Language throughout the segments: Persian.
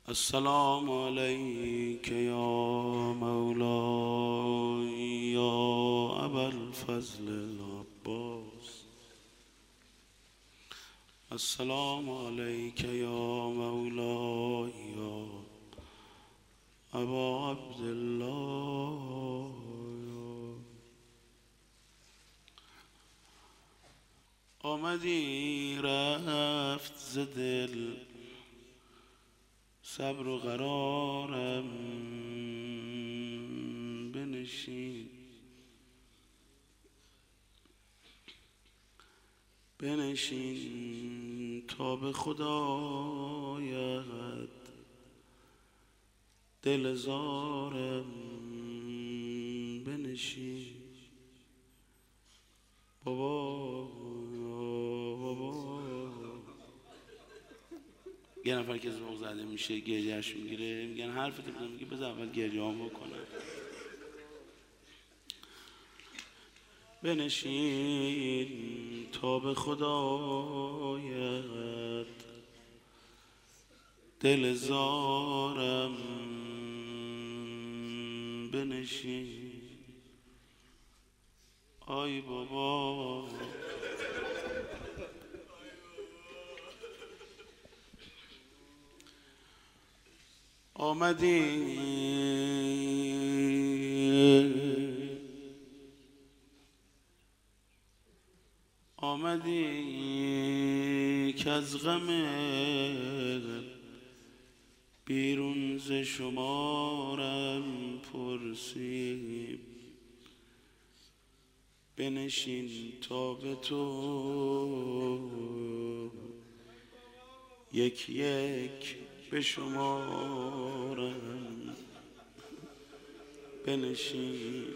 السلام عليك يا مولاي يا أبا الفضل العباس. السلام عليك يا مولاي يا أبا عبد الله. آمدی رفت ز دل صبر و قرارم، بنشین تا به خدایت دل زارم. بنشین بابا. یه نفر که ذوق زده میشه گریهش میگیره، میگن حرفت بزن، میگه بذار اول گریه‌ام بکنم. بنشین تا به خدایت دل زارم. بنشین آی بابا. آمدی که از غم بیرون ز شمارم پرسیم. بنشین تا به تو یک یک به شمارم. بنشین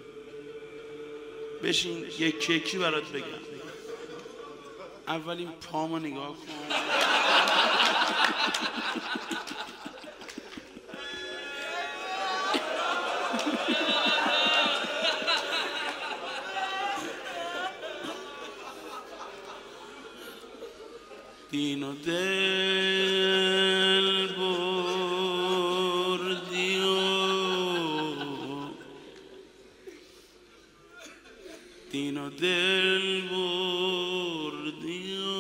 بشین یک یکی برات بگم. اول این پامو نگاه کن. دین و دل بردی و دین و دل بردی و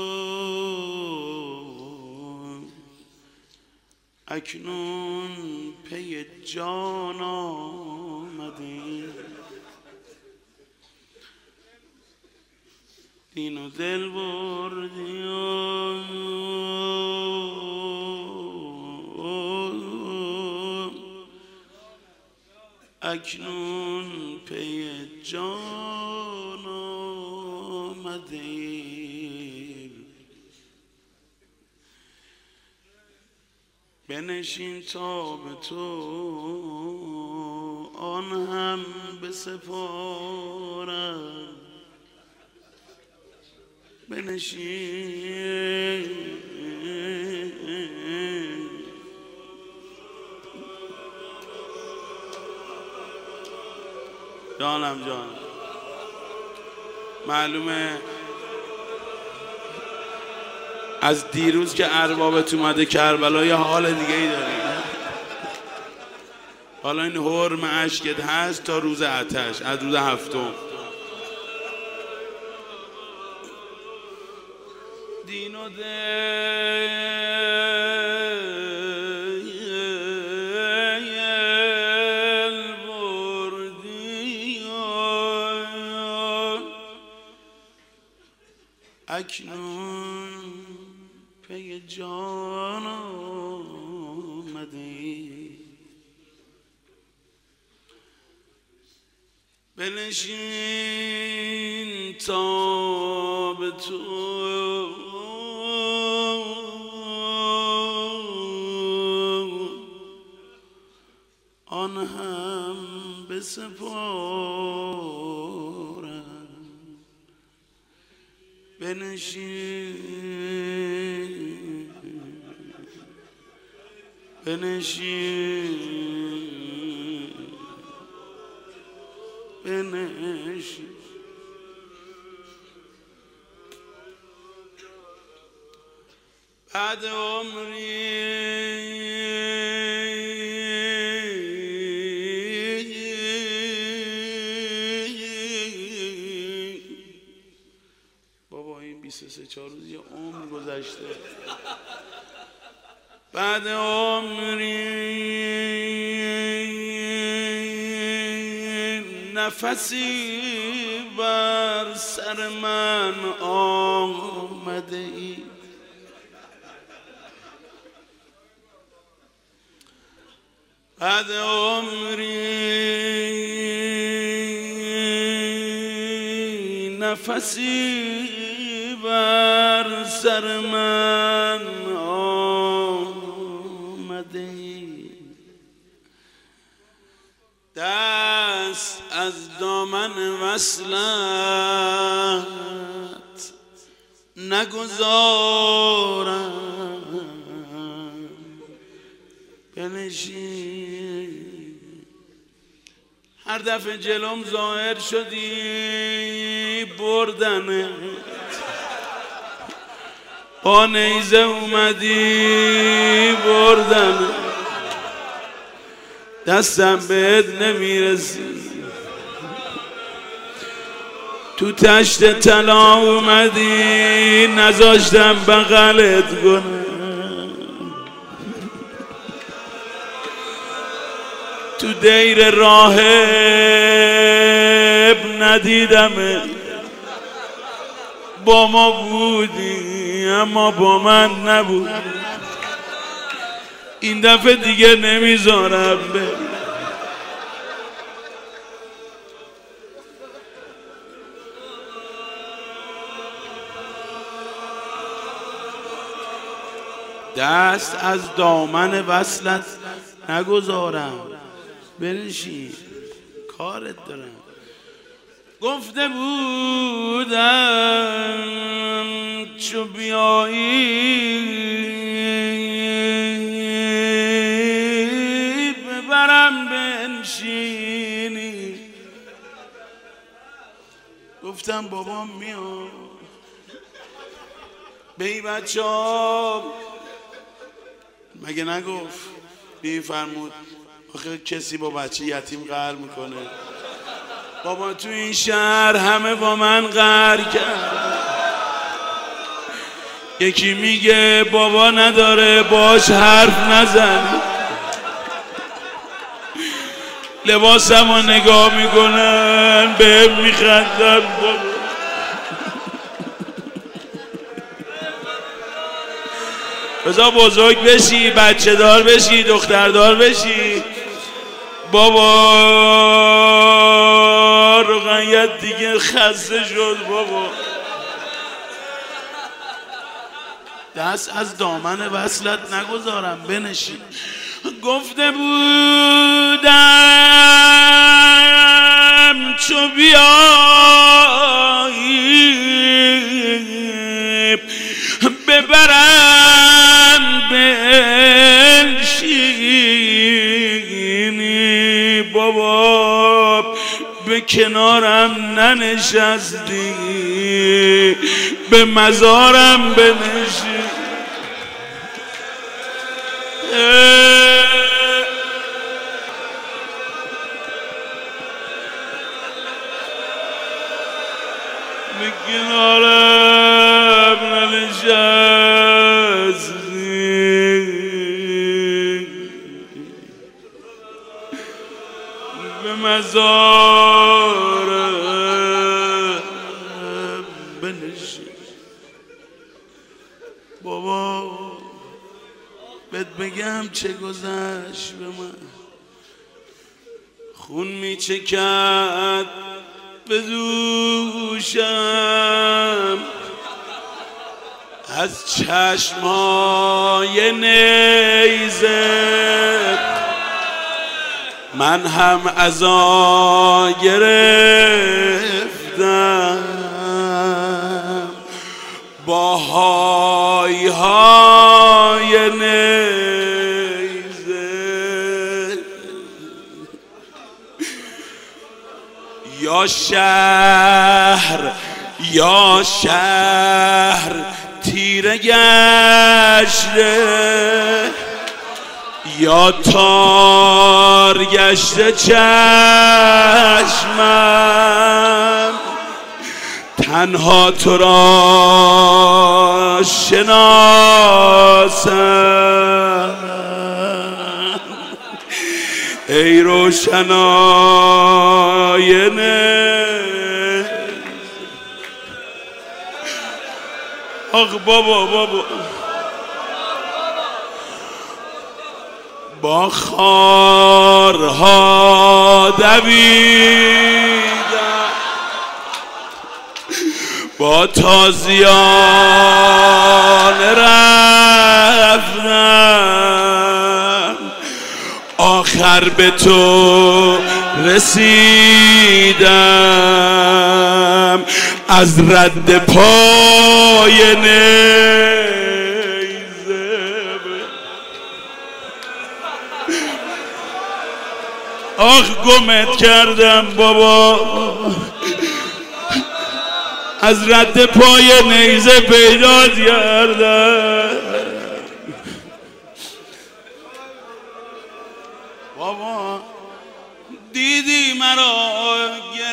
اکنون پی جان آمدی. دین و دل بردی و اکنون پی جان آمدی. بنشین تا به تو آن هم بسپارم. بنشین جانم جان. معلومه از دیروز که اربابت اومده کربلا یه حال دیگه ای داری. حالا این حرم اشکت هست تا روز آتش، از روز هفتم. دین و دل بردی و اکنون پی جان آمدی. بنشین تا به تو آن هم بسپارم. بنشین بنشین بنشین. بعد عمری 3-4 روز یه عمر گذشته. بعد عمری نفسی بر سر من آمده ای، بعد عمری نفسی بر سر من آمده ای، دست از دامن وصلت نگذارم بنشین. هر دفعه جلوم ظاهر شدی بردنت، با نیزه اومدی بردنت، دستم بهت نمیرسی، تو تشت طلا اومدی نذاشتم بغلت کنم، تو دیر راهب ندیدم، با ما بودی اما با من نبود، این دفعه دیگه نمیذارم بری. دست از دامن وصلت نگذارم بنشین، کارت دارم. گفته بودم چو بیایی ببرم بنشینی، گفتم بابام میاد. به این بچه ها مگه نگفت بی فرمود آخه کسی با بچه یتیم قهر میکنه؟ بابا تو این شهر همه با من قهر کرد. یکی میگه بابا نداره باش حرف نزن، لباسم رو نگاه میکنن بهم میخندن. بابا بذار بزرگ بشی، بچه دار بشی، دختر دار بشی. بابا رقیت دیگه خسته شد. بابا دست از دامن وصلت نگذارم بنشین. گفته بودم چو بیایی ببرم بنشینی، بابا به کنارم ننشستی به مزارم بنشین. به کنارم ننشستی به مزارم بنشین. بابا بهت بگم چه گذشت به من، خون میچکد به دوشم از چشمای نیزه، من هم عزا گرفتم با های های نیزه. یا شهر تیره گشته، یا تار گشته چشمم، تنها تو را شناسم ای روشن آینه. آخ بابا با خارها دویدم با تازیان رفتم آخر به تو رسیدم از رد پای نیزه. آخ گمت کردم بابا از رد پای نیزه پیدا کردم بابا دیدی مرا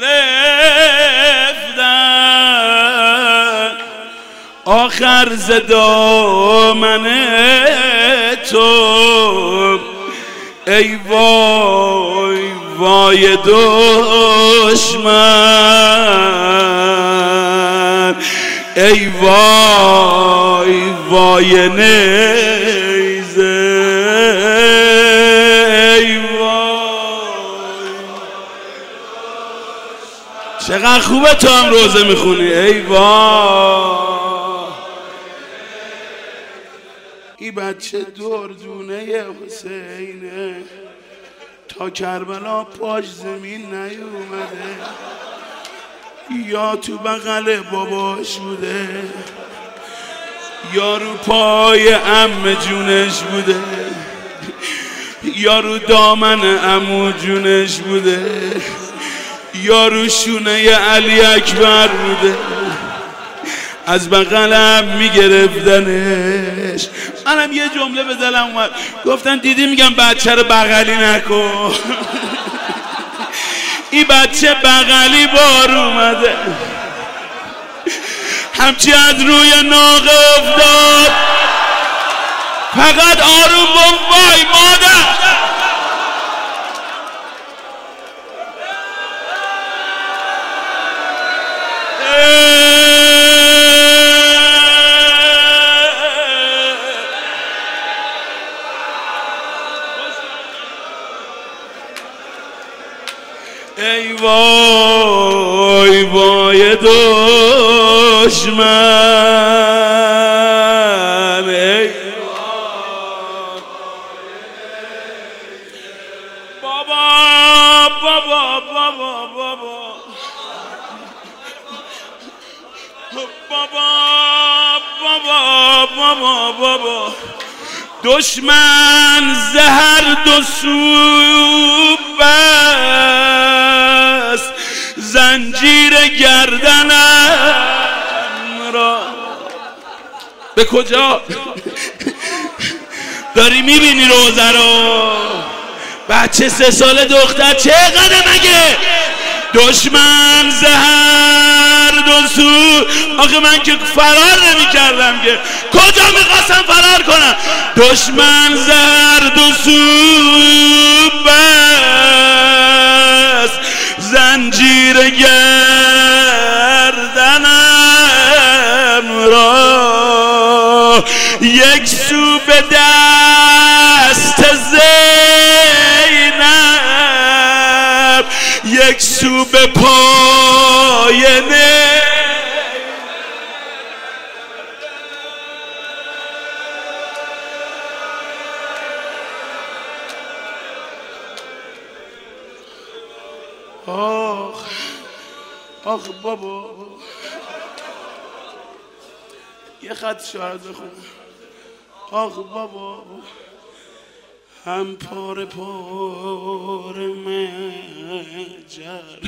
گرفتن آخر ز دامن تو ای وای وای دشمن ای وای وای نیزه ای وای. چقدر خوبه تو هم روزه میخونی ای وای. این بچه دردونه حسینه تا کربلا پاش زمین نیومده یا تو بغل باباش بوده یا رو پای عمه جونش بوده یا رو دامن عمو جونش بوده یا رو شونه علی اکبر بوده از بغلم میگرفتنش. منم یه جمله به دلم اومد گفتن دیدی میگم بچه رو بغلی نکن این بچه بغلی بار اومده همچی از روی ناقه افتاد فقط آروم گفت وای مادر. ای وای وای دشمن ای وای بابا بابا بابا بابا بابا بابا بابا دشمن زهر دو سو بست زنجیر گردنم را. به کجا داری میبینی روزه رو؟ بچه 3 ساله دختر چقدر مگه؟ دشمن زهر دو سو. آخه من که فرار نمی کردم که کجا میخواستم فرار کنم؟ دشمن زهر دو سو بس زنجیر گردنم را یک سو به دست زینب یک سو به پای نه. آخ بابا یه خط شاید بخون. آخ بابا هم پاره پاره مجر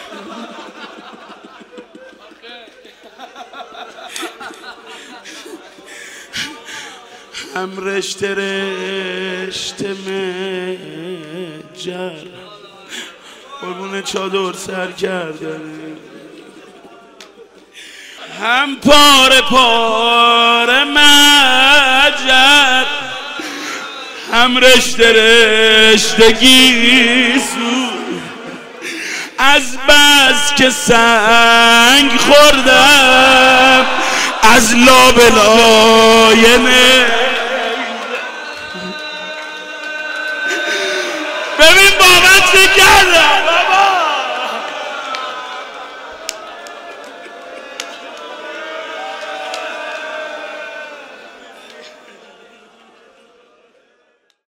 هم رشته رشته مجر قربون چادر سر کردن هم پاره پاره مجد، هم رشته رشتگی سو. از بس که سنگ خوردم از لابلای